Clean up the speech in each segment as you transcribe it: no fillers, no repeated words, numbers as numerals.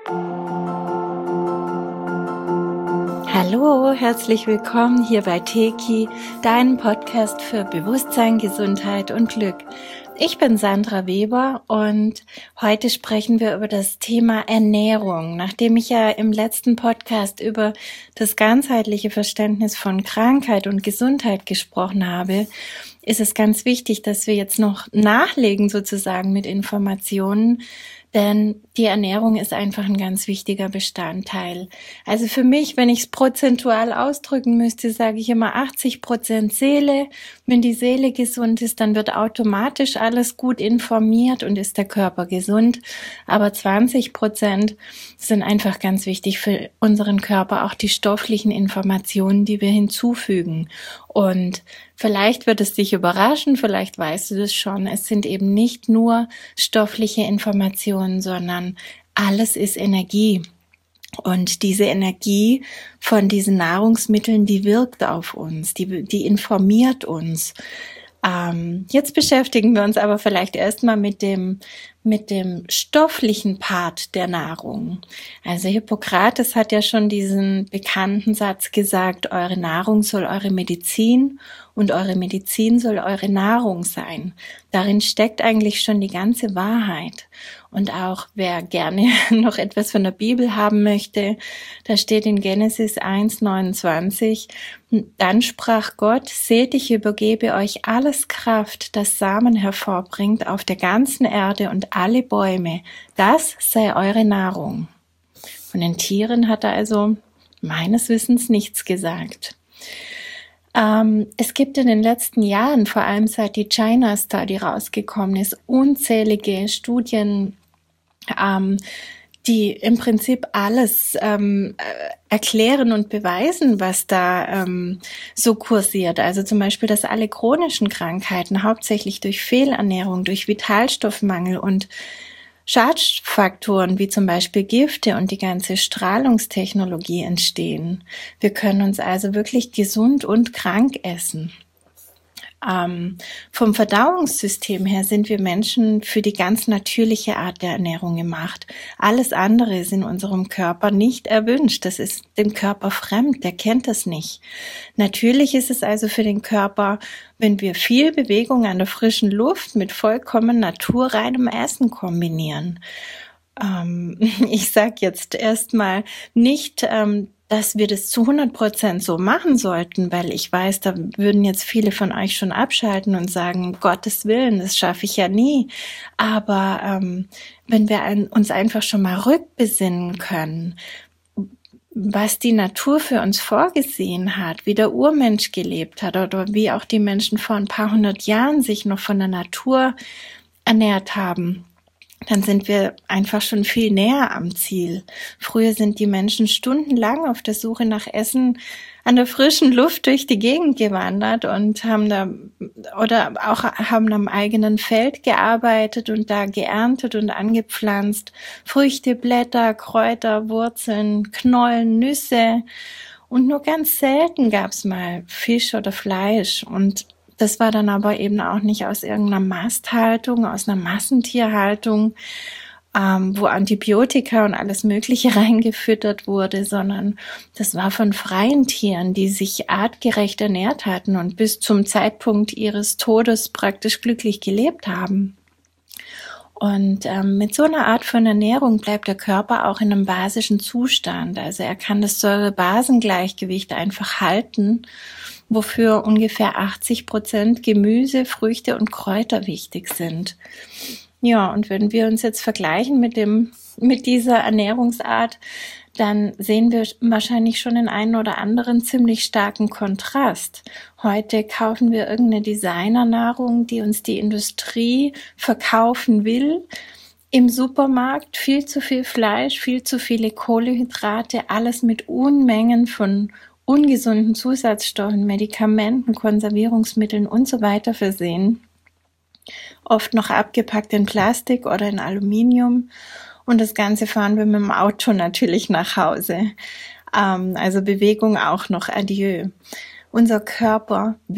Hallo, herzlich willkommen hier bei Teki, deinem Podcast für Bewusstsein, Gesundheit und Glück. Ich bin Sandra Weber und heute sprechen wir über das Thema Ernährung. Nachdem ich ja im letzten Podcast über das ganzheitliche Verständnis von Krankheit und Gesundheit gesprochen habe, ist es ganz wichtig, dass wir jetzt noch nachlegen sozusagen mit Informationen, denn die Ernährung ist einfach ein ganz wichtiger Bestandteil. Also für mich, wenn ich es prozentual ausdrücken müsste, sage ich immer 80% Seele. Wenn die Seele gesund ist, dann wird automatisch alles gut informiert und ist der Körper gesund. Aber 20% sind einfach ganz wichtig für unseren Körper, auch die stofflichen Informationen, die wir hinzufügen. Und vielleicht wird es dich überraschen, vielleicht weißt du das schon. Es sind eben nicht nur stoffliche Informationen, sondern alles ist Energie. Und diese Energie von diesen Nahrungsmitteln, die wirkt auf uns, die informiert uns. Jetzt beschäftigen wir uns aber vielleicht erstmal mit dem stofflichen Part der Nahrung. Also Hippokrates hat ja schon diesen bekannten Satz gesagt, eure Nahrung soll eure Medizin und eure Medizin soll eure Nahrung sein. Darin steckt eigentlich schon die ganze Wahrheit. Und auch wer gerne noch etwas von der Bibel haben möchte, da steht in Genesis 1,29, dann sprach Gott, seht, ich übergebe euch alles Kraft, das Samen hervorbringt auf der ganzen Erde und alle Bäume, das sei eure Nahrung. Von den Tieren hat er also meines Wissens nichts gesagt. Es gibt in den letzten Jahren, vor allem seit die China Study rausgekommen ist, unzählige Studien, die im Prinzip alles erklären und beweisen, was da so kursiert. Also zum Beispiel, dass alle chronischen Krankheiten hauptsächlich durch Fehlernährung, durch Vitalstoffmangel und Schadfaktoren wie zum Beispiel Gifte und die ganze Strahlungstechnologie entstehen. Wir können uns also wirklich gesund und krank essen. Vom Verdauungssystem her sind wir Menschen für die ganz natürliche Art der Ernährung gemacht. Alles andere ist in unserem Körper nicht erwünscht. Das ist dem Körper fremd, der kennt das nicht. Natürlich ist es also für den Körper, wenn wir viel Bewegung an der frischen Luft mit vollkommen naturreinem Essen kombinieren. Ich sage jetzt erstmal nicht, dass wir das zu 100% so machen sollten, weil ich weiß, da würden jetzt viele von euch schon abschalten und sagen, um Gottes Willen, das schaffe ich ja nie. Aber wenn wir uns einfach schon mal rückbesinnen können, was die Natur für uns vorgesehen hat, wie der Urmensch gelebt hat oder wie auch die Menschen vor ein paar hundert Jahren sich noch von der Natur ernährt haben, dann sind wir einfach schon viel näher am Ziel. Früher sind die Menschen stundenlang auf der Suche nach Essen an der frischen Luft durch die Gegend gewandert und haben am eigenen Feld gearbeitet und da geerntet und angepflanzt. Früchte, Blätter, Kräuter, Wurzeln, Knollen, Nüsse und nur ganz selten gab's mal Fisch oder Fleisch. Und das war dann aber eben auch nicht aus irgendeiner Masthaltung, aus einer Massentierhaltung, wo Antibiotika und alles Mögliche reingefüttert wurde, sondern das war von freien Tieren, die sich artgerecht ernährt hatten und bis zum Zeitpunkt ihres Todes praktisch glücklich gelebt haben. Und mit so einer Art von Ernährung bleibt der Körper auch in einem basischen Zustand. Also er kann das Säure-Basen-Gleichgewicht einfach halten, wofür ungefähr 80% Gemüse, Früchte und Kräuter wichtig sind. Ja, und wenn wir uns jetzt vergleichen mit dieser Ernährungsart, dann sehen wir wahrscheinlich schon den einen oder anderen ziemlich starken Kontrast. Heute kaufen wir irgendeine Designernahrung, die uns die Industrie verkaufen will. Im Supermarkt viel zu viel Fleisch, viel zu viele Kohlenhydrate, alles mit Unmengen von ungesunden Zusatzstoffen, Medikamenten, Konservierungsmitteln und so weiter versehen. Oft noch abgepackt in Plastik oder in Aluminium. Und das Ganze fahren wir mit dem Auto natürlich nach Hause. Also Bewegung auch noch, adieu. Unser Körper will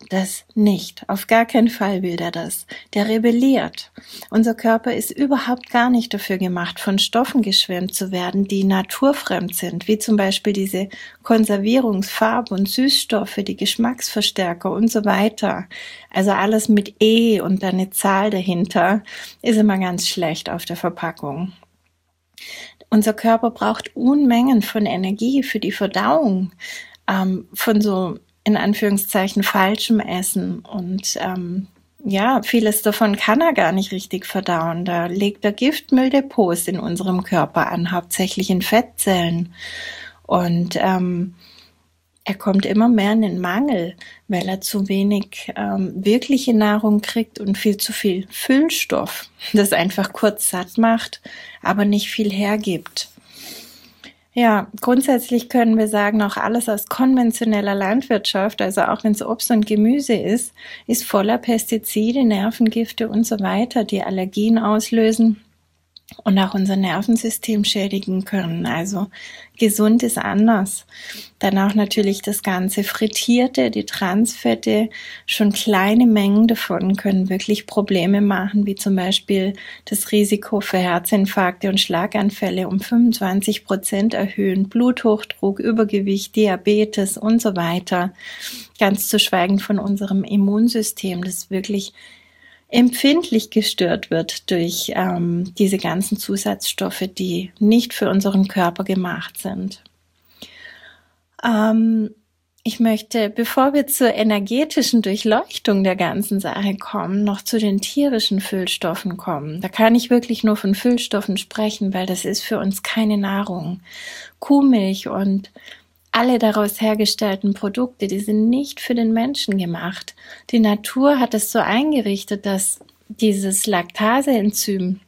das nicht. Auf gar keinen Fall will der das. Der rebelliert. Unser Körper ist überhaupt gar nicht dafür gemacht, von Stoffen geschwemmt zu werden, die naturfremd sind, wie zum Beispiel diese Konservierungs-, Farb- und Süßstoffe, die Geschmacksverstärker und so weiter. Also alles mit E und dann eine Zahl dahinter ist immer ganz schlecht auf der Verpackung. Unser Körper braucht Unmengen von Energie für die Verdauung von so in Anführungszeichen falschem Essen und vieles davon kann er gar nicht richtig verdauen. Da legt er Giftmülldepots in unserem Körper an, hauptsächlich in Fettzellen. Und er kommt immer mehr in den Mangel, weil er zu wenig wirkliche Nahrung kriegt und viel zu viel Füllstoff, das einfach kurz satt macht, aber nicht viel hergibt. Ja, grundsätzlich können wir sagen, auch alles aus konventioneller Landwirtschaft, also auch wenn es Obst und Gemüse ist voller Pestizide, Nervengifte und so weiter, die Allergien auslösen und auch unser Nervensystem schädigen können. Also gesund ist anders. Dann auch natürlich das ganze Frittierte, die Transfette, schon kleine Mengen davon können wirklich Probleme machen, wie zum Beispiel das Risiko für Herzinfarkte und Schlaganfälle um 25% erhöhen, Bluthochdruck, Übergewicht, Diabetes und so weiter. Ganz zu schweigen von unserem Immunsystem, das wirklich empfindlich gestört wird durch diese ganzen Zusatzstoffe, die nicht für unseren Körper gemacht sind. Ich möchte, bevor wir zur energetischen Durchleuchtung der ganzen Sache kommen, noch zu den tierischen Füllstoffen kommen. Da kann ich wirklich nur von Füllstoffen sprechen, weil das ist für uns keine Nahrung. Kuhmilch und alle daraus hergestellten Produkte, die sind nicht für den Menschen gemacht. Die Natur hat es so eingerichtet, dass dieses Laktaseenzym,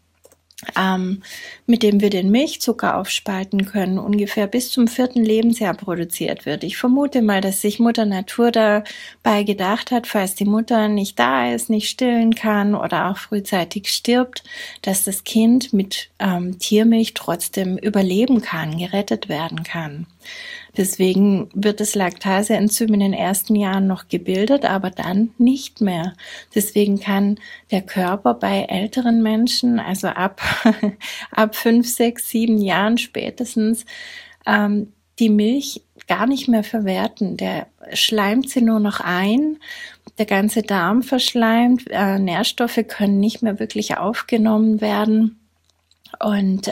mit dem wir den Milchzucker aufspalten können, ungefähr bis zum 4. Lebensjahr produziert wird. Ich vermute mal, dass sich Mutter Natur dabei gedacht hat, falls die Mutter nicht da ist, nicht stillen kann oder auch frühzeitig stirbt, dass das Kind mit Tiermilch trotzdem überleben kann, gerettet werden kann. Deswegen wird das Laktaseenzym in den ersten Jahren noch gebildet, aber dann nicht mehr. Deswegen kann der Körper bei älteren Menschen, also ab 5, 6, 7 Jahren spätestens, die Milch gar nicht mehr verwerten. Der schleimt sie nur noch ein, der ganze Darm verschleimt, Nährstoffe können nicht mehr wirklich aufgenommen werden und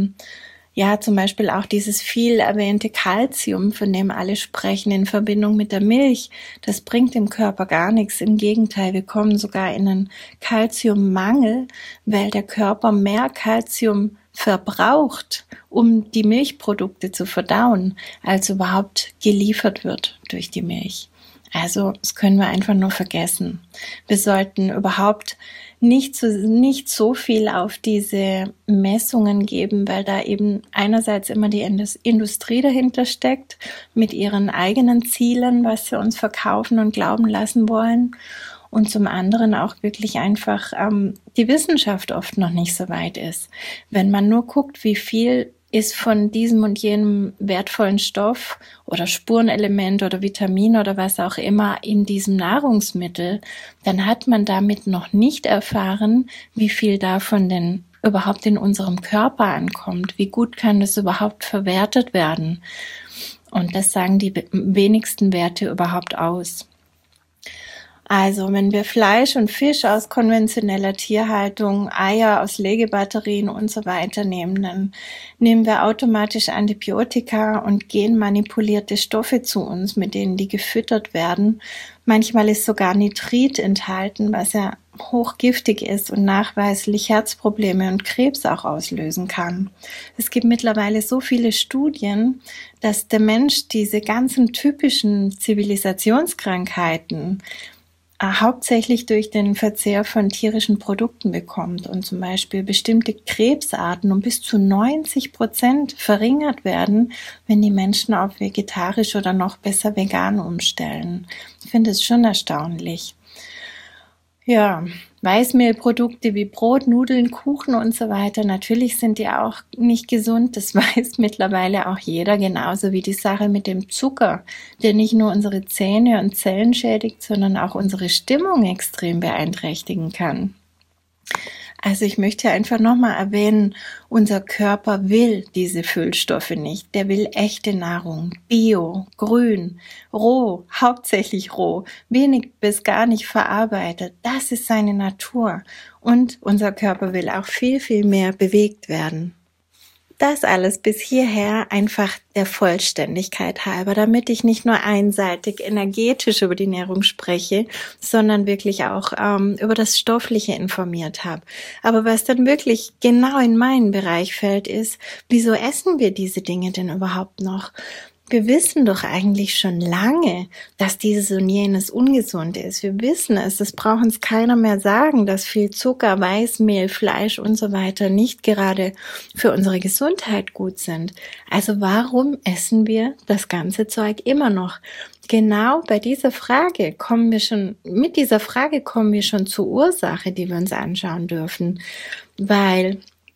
zum Beispiel auch dieses viel erwähnte Kalzium, von dem alle sprechen, in Verbindung mit der Milch, das bringt dem Körper gar nichts. Im Gegenteil, wir kommen sogar in einen Kalziummangel, weil der Körper mehr Kalzium verbraucht, um die Milchprodukte zu verdauen, als überhaupt geliefert wird durch die Milch. Also das können wir einfach nur vergessen. Wir sollten überhaupt nicht so viel auf diese Messungen geben, weil da eben einerseits immer die Industrie dahinter steckt mit ihren eigenen Zielen, was sie uns verkaufen und glauben lassen wollen, und zum anderen auch wirklich einfach die Wissenschaft oft noch nicht so weit ist. Wenn man nur guckt, wie viel ist von diesem und jenem wertvollen Stoff oder Spurenelement oder Vitamin oder was auch immer in diesem Nahrungsmittel, dann hat man damit noch nicht erfahren, wie viel davon denn überhaupt in unserem Körper ankommt. Wie gut kann das überhaupt verwertet werden? Und das sagen die wenigsten Werte überhaupt aus. Also wenn wir Fleisch und Fisch aus konventioneller Tierhaltung, Eier aus Legebatterien und so weiter nehmen, dann nehmen wir automatisch Antibiotika und genmanipulierte Stoffe zu uns, mit denen die gefüttert werden. Manchmal ist sogar Nitrit enthalten, was ja hochgiftig ist und nachweislich Herzprobleme und Krebs auch auslösen kann. Es gibt mittlerweile so viele Studien, dass der Mensch diese ganzen typischen Zivilisationskrankheiten hauptsächlich durch den Verzehr von tierischen Produkten bekommt und zum Beispiel bestimmte Krebsarten um bis zu 90% verringert werden, wenn die Menschen auf vegetarisch oder noch besser vegan umstellen. Ich finde es schon erstaunlich. Ja, Weißmehlprodukte wie Brot, Nudeln, Kuchen und so weiter, natürlich sind die auch nicht gesund. Das weiß mittlerweile auch jeder, genauso wie die Sache mit dem Zucker, der nicht nur unsere Zähne und Zellen schädigt, sondern auch unsere Stimmung extrem beeinträchtigen kann. Also ich möchte einfach nochmal erwähnen, unser Körper will diese Füllstoffe nicht. Der will echte Nahrung, bio, grün, roh, hauptsächlich roh, wenig bis gar nicht verarbeitet. Das ist seine Natur. Und unser Körper will auch viel, viel mehr bewegt werden. Das alles bis hierher einfach der Vollständigkeit halber, damit ich nicht nur einseitig energetisch über die Ernährung spreche, sondern wirklich auch über das Stoffliche informiert habe. Aber was dann wirklich genau in meinen Bereich fällt, ist, wieso essen wir diese Dinge denn überhaupt noch? Wir wissen doch eigentlich schon lange, dass dieses und jenes ungesund ist. Wir wissen es, das braucht uns keiner mehr sagen, dass viel Zucker, Weißmehl, Fleisch und so weiter nicht gerade für unsere Gesundheit gut sind. Also warum essen wir das ganze Zeug immer noch? Genau bei dieser Frage kommen wir schon zur Ursache, die wir uns anschauen dürfen, weil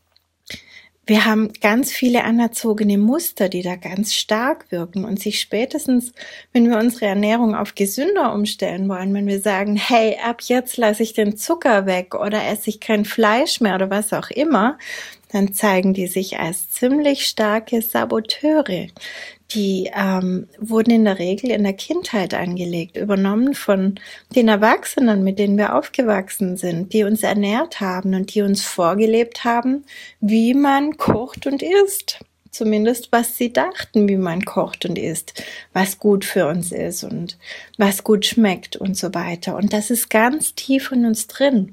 wir haben ganz viele anerzogene Muster, die da ganz stark wirken und sich spätestens, wenn wir unsere Ernährung auf gesünder umstellen wollen, wenn wir sagen, hey, ab jetzt lasse ich den Zucker weg oder esse ich kein Fleisch mehr oder was auch immer, dann zeigen die sich als ziemlich starke Saboteure. Die wurden in der Regel in der Kindheit angelegt, übernommen von den Erwachsenen, mit denen wir aufgewachsen sind, die uns ernährt haben und die uns vorgelebt haben, wie man kocht und isst. Zumindest was sie dachten, wie man kocht und isst, was gut für uns ist und was gut schmeckt und so weiter. Und das ist ganz tief in uns drin.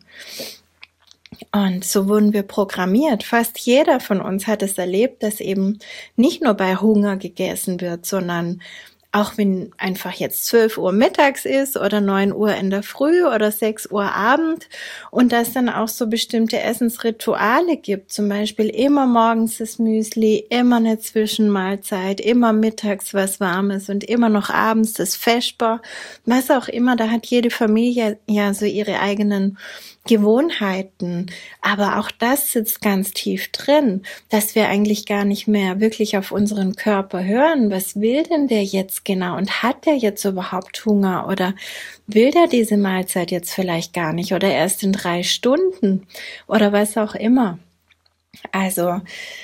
Und so wurden wir programmiert. Fast jeder von uns hat es erlebt, dass eben nicht nur bei Hunger gegessen wird, sondern auch wenn einfach jetzt 12 Uhr mittags ist oder 9 Uhr in der Früh oder 6 Uhr Abend und dass dann auch so bestimmte Essensrituale gibt, zum Beispiel immer morgens das Müsli, immer eine Zwischenmahlzeit, immer mittags was Warmes und immer noch abends das Vesper, was auch immer, da hat jede Familie ja so ihre eigenen Gewohnheiten, aber auch das sitzt ganz tief drin, dass wir eigentlich gar nicht mehr wirklich auf unseren Körper hören. Was will denn der jetzt genau und hat der jetzt überhaupt Hunger oder will der diese Mahlzeit jetzt vielleicht gar nicht oder erst in 3 Stunden oder was auch immer. Also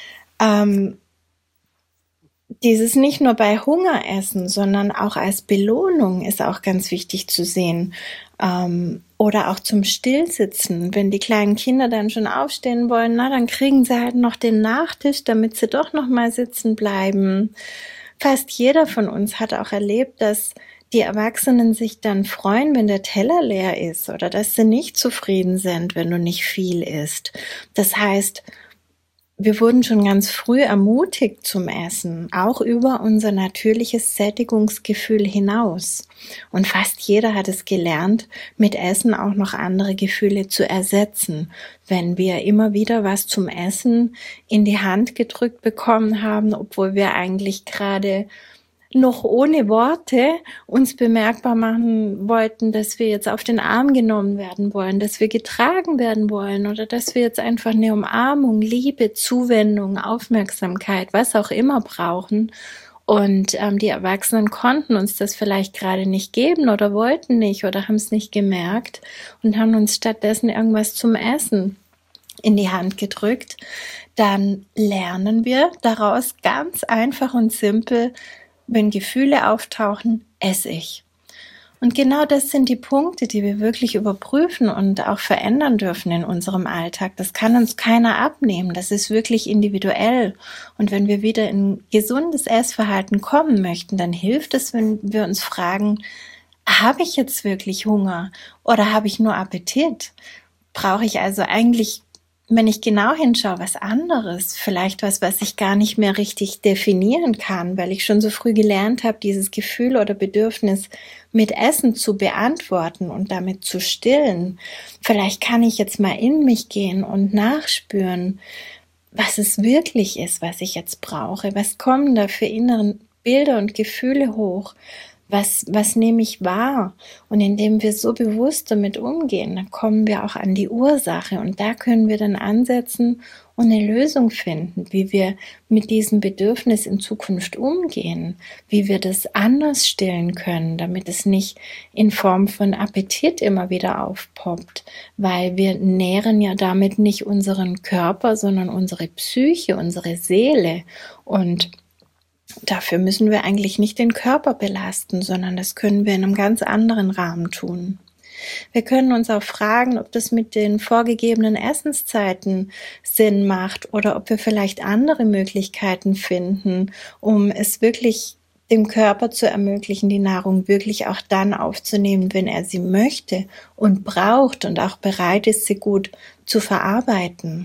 dieses nicht nur bei Hunger essen, sondern auch als Belohnung ist auch ganz wichtig zu sehen. Oder auch zum Stillsitzen. Wenn die kleinen Kinder dann schon aufstehen wollen, dann kriegen sie halt noch den Nachtisch, damit sie doch noch mal sitzen bleiben. Fast jeder von uns hat auch erlebt, dass die Erwachsenen sich dann freuen, wenn der Teller leer ist oder dass sie nicht zufrieden sind, wenn du nicht viel isst. Das heißt, wir wurden schon ganz früh ermutigt zum Essen, auch über unser natürliches Sättigungsgefühl hinaus. Und fast jeder hat es gelernt, mit Essen auch noch andere Gefühle zu ersetzen. Wenn wir immer wieder was zum Essen in die Hand gedrückt bekommen haben, obwohl wir eigentlich gerade noch ohne Worte uns bemerkbar machen wollten, dass wir jetzt auf den Arm genommen werden wollen, dass wir getragen werden wollen oder dass wir jetzt einfach eine Umarmung, Liebe, Zuwendung, Aufmerksamkeit, was auch immer brauchen. Und die Erwachsenen konnten uns das vielleicht gerade nicht geben oder wollten nicht oder haben es nicht gemerkt und haben uns stattdessen irgendwas zum Essen in die Hand gedrückt. Dann lernen wir daraus ganz einfach und simpel, wenn Gefühle auftauchen, esse ich. Und genau das sind die Punkte, die wir wirklich überprüfen und auch verändern dürfen in unserem Alltag. Das kann uns keiner abnehmen. Das ist wirklich individuell. Und wenn wir wieder in gesundes Essverhalten kommen möchten, dann hilft es, wenn wir uns fragen, habe ich jetzt wirklich Hunger oder habe ich nur Appetit? Brauche ich also eigentlich, wenn ich genau hinschaue, was anderes, vielleicht was ich gar nicht mehr richtig definieren kann, weil ich schon so früh gelernt habe, dieses Gefühl oder Bedürfnis mit Essen zu beantworten und damit zu stillen. Vielleicht kann ich jetzt mal in mich gehen und nachspüren, was es wirklich ist, was ich jetzt brauche. Was kommen da für inneren Bilder und Gefühle hoch? Was nehme ich wahr? Und indem wir so bewusst damit umgehen, dann kommen wir auch an die Ursache und da können wir dann ansetzen und eine Lösung finden, wie wir mit diesem Bedürfnis in Zukunft umgehen, wie wir das anders stillen können, damit es nicht in Form von Appetit immer wieder aufpoppt, weil wir nähren ja damit nicht unseren Körper, sondern unsere Psyche, unsere Seele und dafür müssen wir eigentlich nicht den Körper belasten, sondern das können wir in einem ganz anderen Rahmen tun. Wir können uns auch fragen, ob das mit den vorgegebenen Essenszeiten Sinn macht oder ob wir vielleicht andere Möglichkeiten finden, um es wirklich dem Körper zu ermöglichen, die Nahrung wirklich auch dann aufzunehmen, wenn er sie möchte und braucht und auch bereit ist, sie gut zu verarbeiten.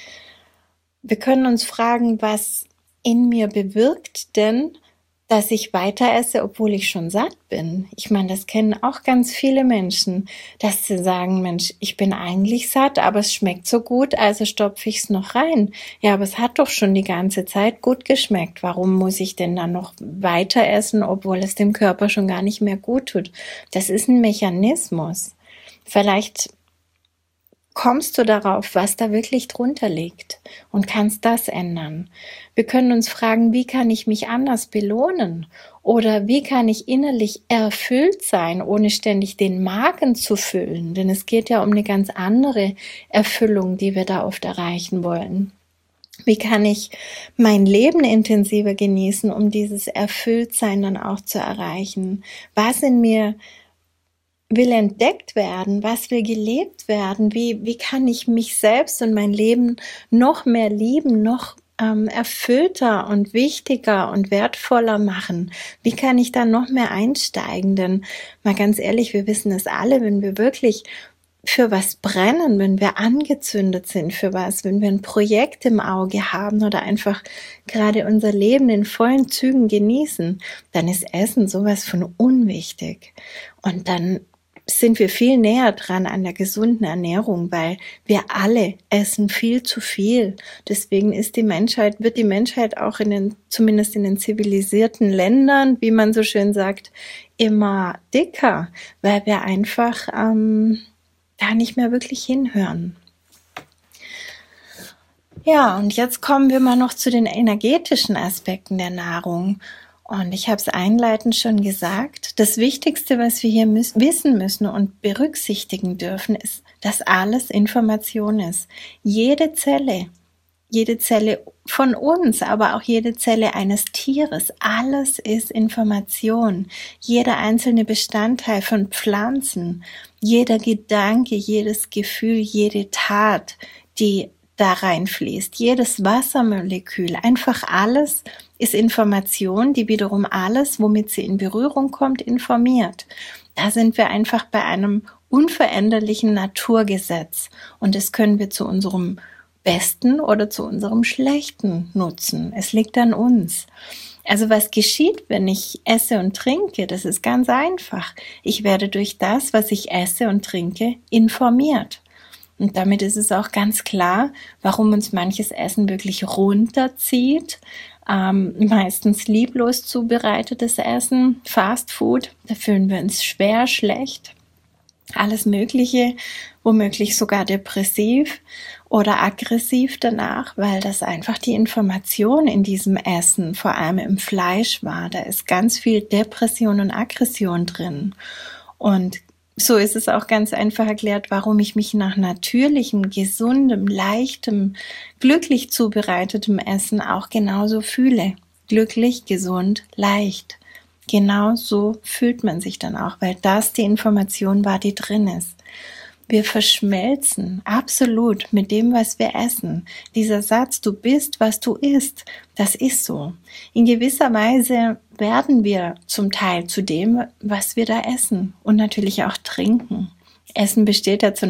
Wir können uns fragen, was in mir bewirkt denn, dass ich weiter esse, obwohl ich schon satt bin. Ich meine, das kennen auch ganz viele Menschen, dass sie sagen, Mensch, ich bin eigentlich satt, aber es schmeckt so gut, also stopfe ich es noch rein. Ja, aber es hat doch schon die ganze Zeit gut geschmeckt. Warum muss ich denn dann noch weiter essen, obwohl es dem Körper schon gar nicht mehr gut tut? Das ist ein Mechanismus. Vielleicht kommst du darauf, was da wirklich drunter liegt und kannst das ändern. Wir können uns fragen, wie kann ich mich anders belohnen oder wie kann ich innerlich erfüllt sein, ohne ständig den Magen zu füllen, denn es geht ja um eine ganz andere Erfüllung, die wir da oft erreichen wollen. Wie kann ich mein Leben intensiver genießen, um dieses Erfülltsein dann auch zu erreichen? Was in mir will entdeckt werden, was will gelebt werden, wie kann ich mich selbst und mein Leben noch mehr lieben, noch erfüllter und wichtiger und wertvoller machen? Wie kann ich da noch mehr einsteigen? Denn mal ganz ehrlich, wir wissen es alle, wenn wir wirklich für was brennen, wenn wir angezündet sind für was, wenn wir ein Projekt im Auge haben oder einfach gerade unser Leben in vollen Zügen genießen, dann ist Essen sowas von unwichtig. Und dann sind wir viel näher dran an der gesunden Ernährung, weil wir alle essen viel zu viel. Deswegen wird die Menschheit auch zumindest in den zivilisierten Ländern, wie man so schön sagt, immer dicker, weil wir einfach da nicht mehr wirklich hinhören. Ja, und jetzt kommen wir mal noch zu den energetischen Aspekten der Nahrung. Und ich habe es einleitend schon gesagt, das Wichtigste, was wir hier wissen müssen und berücksichtigen dürfen, ist, dass alles Information ist. Jede Zelle von uns, aber auch jede Zelle eines Tieres, alles ist Information. Jeder einzelne Bestandteil von Pflanzen, jeder Gedanke, jedes Gefühl, jede Tat, die da reinfließt, jedes Wassermolekül, einfach alles ist Information, die wiederum alles, womit sie in Berührung kommt, informiert. Da sind wir einfach bei einem unveränderlichen Naturgesetz und das können wir zu unserem Besten oder zu unserem Schlechten nutzen. Es liegt an uns. Also was geschieht, wenn ich esse und trinke? Das ist ganz einfach. Ich werde durch das, was ich esse und trinke, informiert. Und damit ist es auch ganz klar, warum uns manches Essen wirklich runterzieht. Meistens lieblos zubereitetes Essen, Fast Food, da fühlen wir uns schwer, schlecht. Alles Mögliche, womöglich sogar depressiv oder aggressiv danach, weil das einfach die Information in diesem Essen, vor allem im Fleisch war. Da ist ganz viel Depression und Aggression drin. Und so ist es auch ganz einfach erklärt, warum ich mich nach natürlichem, gesundem, leichtem, glücklich zubereitetem Essen auch genauso fühle. Glücklich, gesund, leicht. Genau so fühlt man sich dann auch, weil das die Information war, die drin ist. Wir verschmelzen absolut mit dem, was wir essen. Dieser Satz, du bist, was du isst, das ist so. In gewisser Weise werden wir zum Teil zu dem, was wir da essen und natürlich auch trinken. Essen besteht ja zu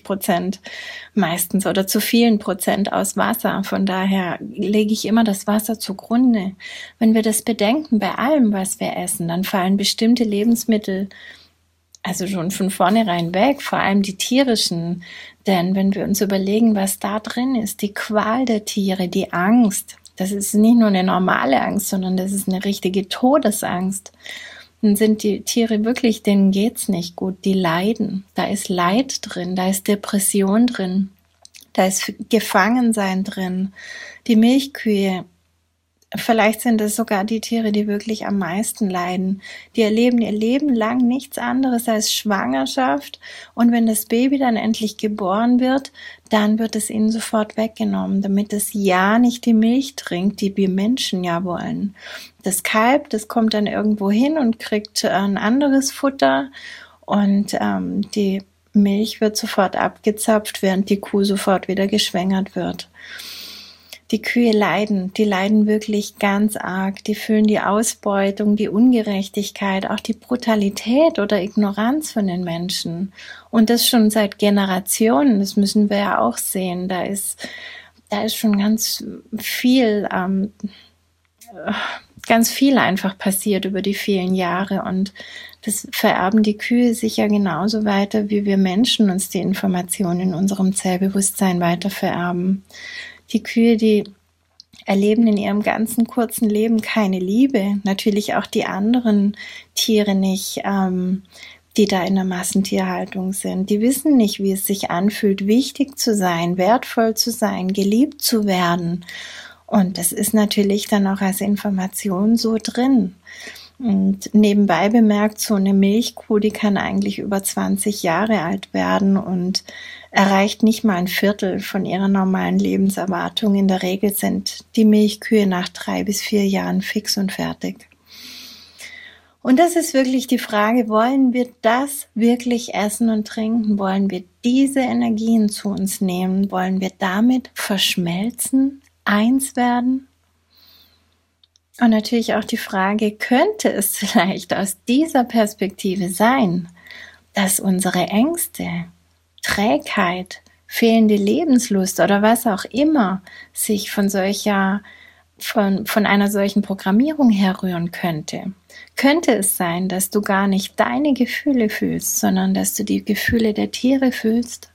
90% meistens oder zu vielen Prozent aus Wasser. Von daher lege ich immer das Wasser zugrunde. Wenn wir das bedenken bei allem, was wir essen, dann fallen bestimmte Lebensmittel also schon von vornherein weg, vor allem die tierischen. Denn wenn wir uns überlegen, was da drin ist, die Qual der Tiere, die Angst, das ist nicht nur eine normale Angst, sondern das ist eine richtige Todesangst. dann sind die Tiere wirklich, denen geht's nicht gut, die leiden. Da ist Leid drin, da ist Depression drin, da ist Gefangensein drin. Die Milchkühe, vielleicht sind es sogar die Tiere, die wirklich am meisten leiden. Die erleben ihr Leben lang nichts anderes als Schwangerschaft. Und wenn das Baby dann endlich geboren wird, dann wird es ihnen sofort weggenommen, damit es ja nicht die Milch trinkt, die wir Menschen ja wollen. Das Kalb, das kommt dann irgendwo hin und kriegt ein anderes Futter. Und die Milch wird sofort abgezapft, während die Kuh sofort wieder geschwängert wird. Die Kühe leiden, die leiden wirklich ganz arg. Die fühlen die Ausbeutung, die Ungerechtigkeit, auch die Brutalität oder Ignoranz von den Menschen. Und das schon seit Generationen, das müssen wir ja auch sehen. Da ist schon ganz viel einfach passiert über die vielen Jahre. Und das vererben die Kühe sich ja genauso weiter, wie wir Menschen uns die Informationen in unserem Zellbewusstsein weiter vererben. Die Kühe, die erleben in ihrem ganzen kurzen Leben keine Liebe. Natürlich auch die anderen Tiere nicht, die da in der Massentierhaltung sind. Die wissen nicht, wie es sich anfühlt, wichtig zu sein, wertvoll zu sein, geliebt zu werden. Und das ist natürlich dann auch als Information so drin. Und nebenbei bemerkt, so eine Milchkuh, die kann eigentlich über 20 Jahre alt werden und erreicht nicht mal ein Viertel von ihrer normalen Lebenserwartung. In der Regel sind die Milchkühe nach 3 bis 4 Jahren fix und fertig. Und das ist wirklich die Frage, wollen wir das wirklich essen und trinken? Wollen wir diese Energien zu uns nehmen? Wollen wir damit verschmelzen, eins werden? Und natürlich auch die Frage, könnte es vielleicht aus dieser Perspektive sein, dass unsere Ängste, Trägheit, fehlende Lebenslust oder was auch immer sich von einer solchen Programmierung herrühren könnte? Könnte es sein, dass du gar nicht deine Gefühle fühlst, sondern dass du die Gefühle der Tiere fühlst,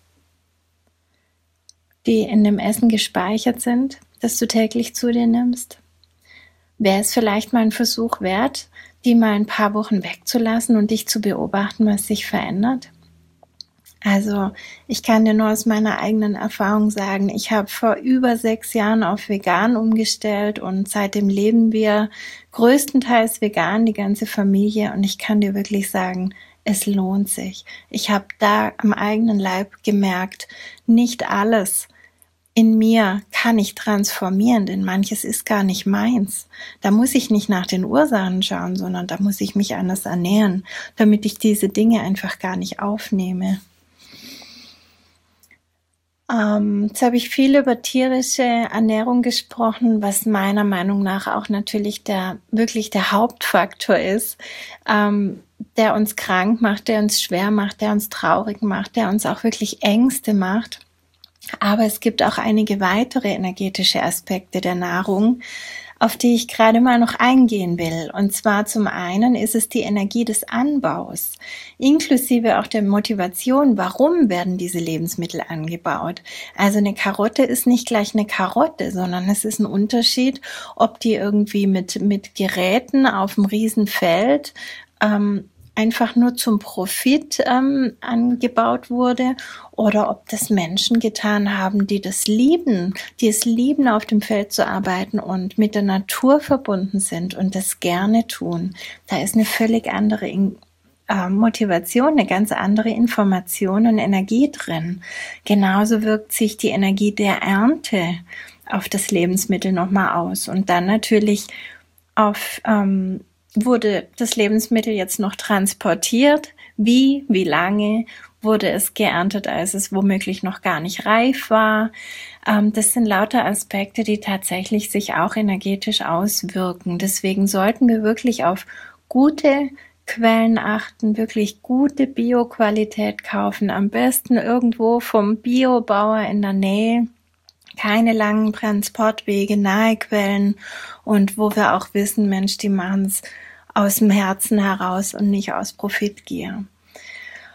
die in dem Essen gespeichert sind, das du täglich zu dir nimmst? Wäre es vielleicht mal ein Versuch wert, die mal ein paar Wochen wegzulassen und dich zu beobachten, was sich verändert? Also ich kann dir nur aus meiner eigenen Erfahrung sagen, ich habe vor über 6 Jahren auf vegan umgestellt und seitdem leben wir größtenteils vegan, die ganze Familie, und ich kann dir wirklich sagen, es lohnt sich. Ich habe da am eigenen Leib gemerkt, nicht alles in mir kann ich transformieren, denn manches ist gar nicht meins. Da muss ich nicht nach den Ursachen schauen, sondern da muss ich mich anders ernähren, damit ich diese Dinge einfach gar nicht aufnehme. Jetzt habe ich viel über tierische Ernährung gesprochen, was meiner Meinung nach auch natürlich wirklich der Hauptfaktor ist, der uns krank macht, der uns schwer macht, der uns traurig macht, der uns auch wirklich Ängste macht. Aber es gibt auch einige weitere energetische Aspekte der Nahrung, auf die ich gerade mal noch eingehen will. Und zwar zum einen ist es die Energie des Anbaus, inklusive auch der Motivation, warum werden diese Lebensmittel angebaut. Also eine Karotte ist nicht gleich eine Karotte, sondern es ist ein Unterschied, ob die irgendwie mit Geräten auf einem Riesenfeld einfach nur zum Profit angebaut wurde oder ob das Menschen getan haben, die es lieben, auf dem Feld zu arbeiten und mit der Natur verbunden sind und das gerne tun. Da ist eine völlig andere Motivation, eine ganz andere Information und Energie drin. Genauso wirkt sich die Energie der Ernte auf das Lebensmittel nochmal aus und dann natürlich auf wurde das Lebensmittel jetzt noch transportiert? Wie lange wurde es geerntet, als es womöglich noch gar nicht reif war? Das sind lauter Aspekte, die tatsächlich sich auch energetisch auswirken. Deswegen sollten wir wirklich auf gute Quellen achten, wirklich gute Bio-Qualität kaufen, am besten irgendwo vom Biobauer in der Nähe. Keine langen Transportwege, nahe Quellen und wo wir auch wissen, Mensch, die machen es aus dem Herzen heraus und nicht aus Profitgier.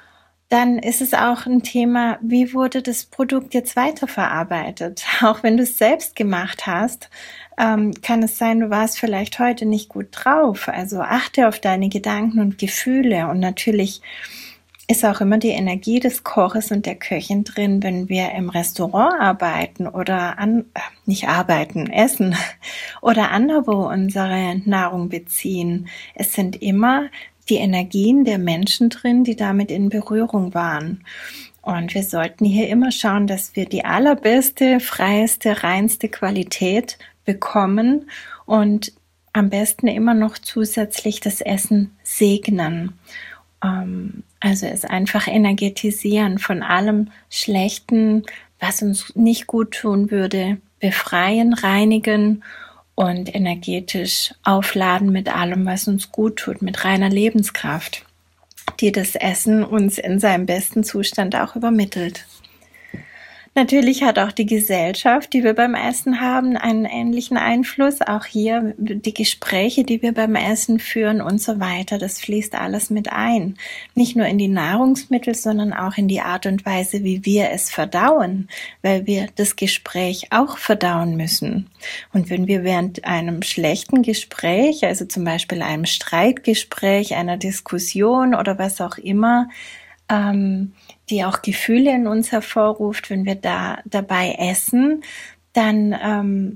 dann ist es auch ein Thema, wie wurde das Produkt jetzt weiterverarbeitet? Auch wenn du es selbst gemacht hast, kann es sein, du warst vielleicht heute nicht gut drauf. Also achte auf deine Gedanken und Gefühle. Und natürlich ist auch immer die Energie des Koches und der Köchin drin, wenn wir im Restaurant arbeiten oder nicht arbeiten, essen oder anderswo unsere Nahrung beziehen. Es sind immer die Energien der Menschen drin, die damit in Berührung waren. Und wir sollten hier immer schauen, dass wir die allerbeste, freieste, reinste Qualität bekommen und am besten immer noch zusätzlich das Essen segnen. Also es einfach energetisieren von allem Schlechten, was uns nicht gut tun würde, befreien, reinigen und energetisch aufladen mit allem, was uns gut tut, mit reiner Lebenskraft, die das Essen uns in seinem besten Zustand auch übermittelt. Natürlich hat auch die Gesellschaft, die wir beim Essen haben, einen ähnlichen Einfluss. Auch hier die Gespräche, die wir beim Essen führen und so weiter, das fließt alles mit ein. Nicht nur in die Nahrungsmittel, sondern auch in die Art und Weise, wie wir es verdauen, weil wir das Gespräch auch verdauen müssen. Und wenn wir während einem schlechten Gespräch, also zum Beispiel einem Streitgespräch, einer Diskussion oder was auch immer, die auch Gefühle in uns hervorruft, wenn wir da dabei essen, dann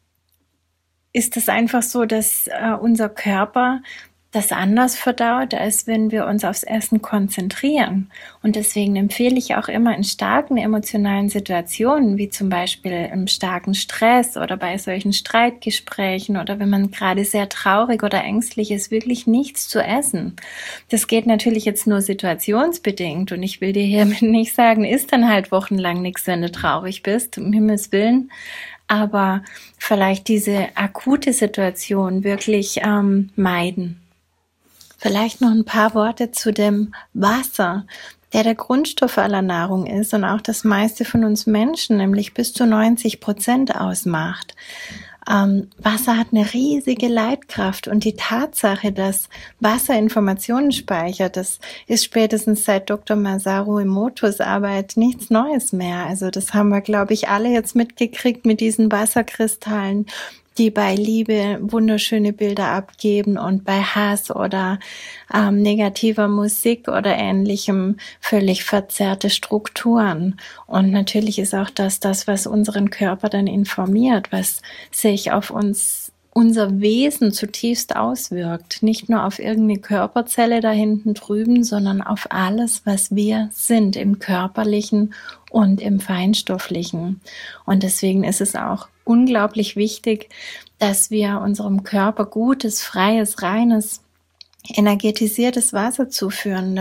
ist es einfach so, dass unser Körper das anders verdaut, als wenn wir uns aufs Essen konzentrieren. Und deswegen empfehle ich auch immer in starken emotionalen Situationen, wie zum Beispiel im starken Stress oder bei solchen Streitgesprächen oder wenn man gerade sehr traurig oder ängstlich ist, wirklich nichts zu essen. Das geht natürlich jetzt nur situationsbedingt und ich will dir hiermit nicht sagen, isst dann halt wochenlang nichts, wenn du traurig bist, um Himmels Willen. Aber vielleicht diese akute Situation wirklich meiden. Vielleicht noch ein paar Worte zu dem Wasser, der Grundstoff aller Nahrung ist und auch das meiste von uns Menschen, nämlich bis zu 90% ausmacht. Wasser hat eine riesige Leitkraft und die Tatsache, dass Wasser Informationen speichert, das ist spätestens seit Dr. Masaru Emotos Arbeit nichts Neues mehr. Also das haben wir, glaube ich, alle jetzt mitgekriegt mit diesen Wasserkristallen, die bei Liebe wunderschöne Bilder abgeben und bei Hass oder negativer Musik oder Ähnlichem völlig verzerrte Strukturen. Und natürlich ist auch das, was unseren Körper dann informiert, was sich auf unser Wesen zutiefst auswirkt. Nicht nur auf irgendeine Körperzelle da hinten drüben, sondern auf alles, was wir sind im Körperlichen und im Feinstofflichen. Und deswegen ist es auch unglaublich wichtig, dass wir unserem Körper gutes, freies, reines, energetisiertes Wasser zuführen,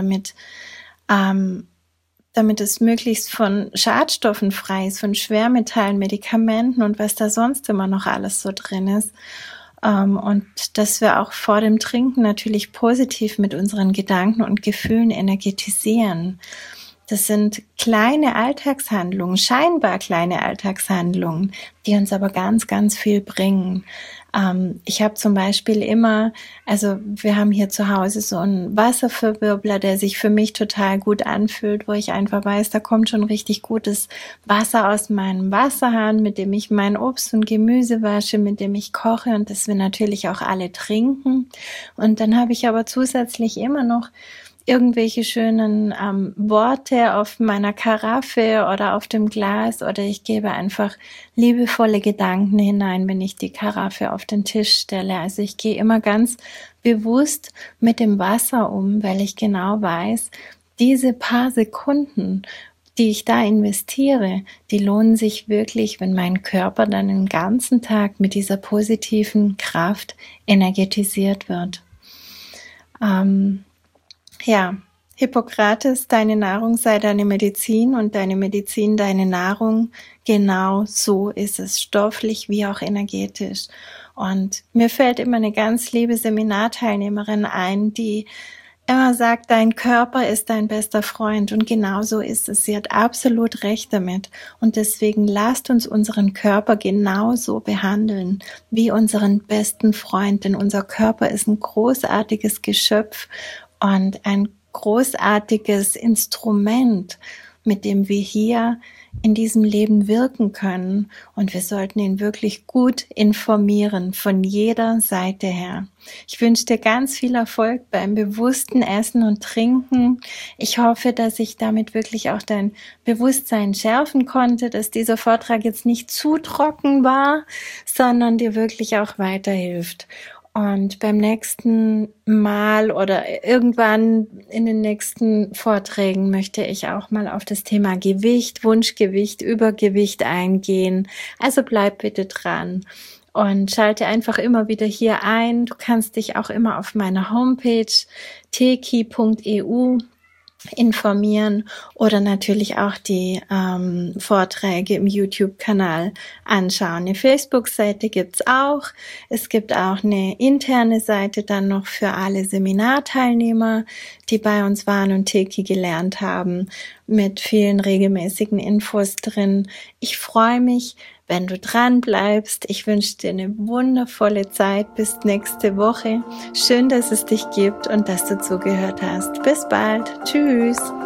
damit es möglichst von Schadstoffen frei ist, von Schwermetallen, Medikamenten und was da sonst immer noch alles so drin ist. Und dass wir auch vor dem Trinken natürlich positiv mit unseren Gedanken und Gefühlen energetisieren. Das sind kleine Alltagshandlungen, scheinbar kleine Alltagshandlungen, die uns aber ganz, ganz viel bringen. Ich habe zum Beispiel wir haben hier zu Hause so einen Wasserverwirbler, der sich für mich total gut anfühlt, wo ich einfach weiß, da kommt schon richtig gutes Wasser aus meinem Wasserhahn, mit dem ich mein Obst und Gemüse wasche, mit dem ich koche und das wir natürlich auch alle trinken. Und dann habe ich aber zusätzlich immer noch irgendwelche schönen Worte auf meiner Karaffe oder auf dem Glas oder ich gebe einfach liebevolle Gedanken hinein, wenn ich die Karaffe auf den Tisch stelle. Also ich gehe immer ganz bewusst mit dem Wasser um, weil ich genau weiß, diese paar Sekunden, die ich da investiere, die lohnen sich wirklich, wenn mein Körper dann den ganzen Tag mit dieser positiven Kraft energetisiert wird. Hippokrates, deine Nahrung sei deine Medizin und deine Medizin deine Nahrung. Genau so ist es, stofflich wie auch energetisch. Und mir fällt immer eine ganz liebe Seminarteilnehmerin ein, die immer sagt, dein Körper ist dein bester Freund und genau so ist es. Sie hat absolut recht damit und deswegen lasst uns unseren Körper genauso behandeln wie unseren besten Freund, denn unser Körper ist ein großartiges Geschöpf und ein großartiges Instrument, mit dem wir hier in diesem Leben wirken können, und wir sollten ihn wirklich gut informieren von jeder Seite her. Ich wünsche dir ganz viel Erfolg beim bewussten Essen und Trinken. Ich hoffe, dass ich damit wirklich auch dein Bewusstsein schärfen konnte, dass dieser Vortrag jetzt nicht zu trocken war, sondern dir wirklich auch weiterhilft. Und beim nächsten Mal oder irgendwann in den nächsten Vorträgen möchte ich auch mal auf das Thema Gewicht, Wunschgewicht, Übergewicht eingehen. Also bleib bitte dran und schalte einfach immer wieder hier ein. Du kannst dich auch immer auf meiner Homepage teki.eu informieren oder natürlich auch die Vorträge im YouTube-Kanal anschauen. Eine Facebook-Seite gibt's auch. Es gibt auch eine interne Seite dann noch für alle Seminarteilnehmer, die bei uns waren und Teki gelernt haben, mit vielen regelmäßigen Infos drin. Ich freue mich, wenn du dran bleibst. Ich wünsche dir eine wundervolle Zeit bis nächste Woche. Schön, dass es dich gibt und dass du zugehört hast. Bis bald. Tschüss.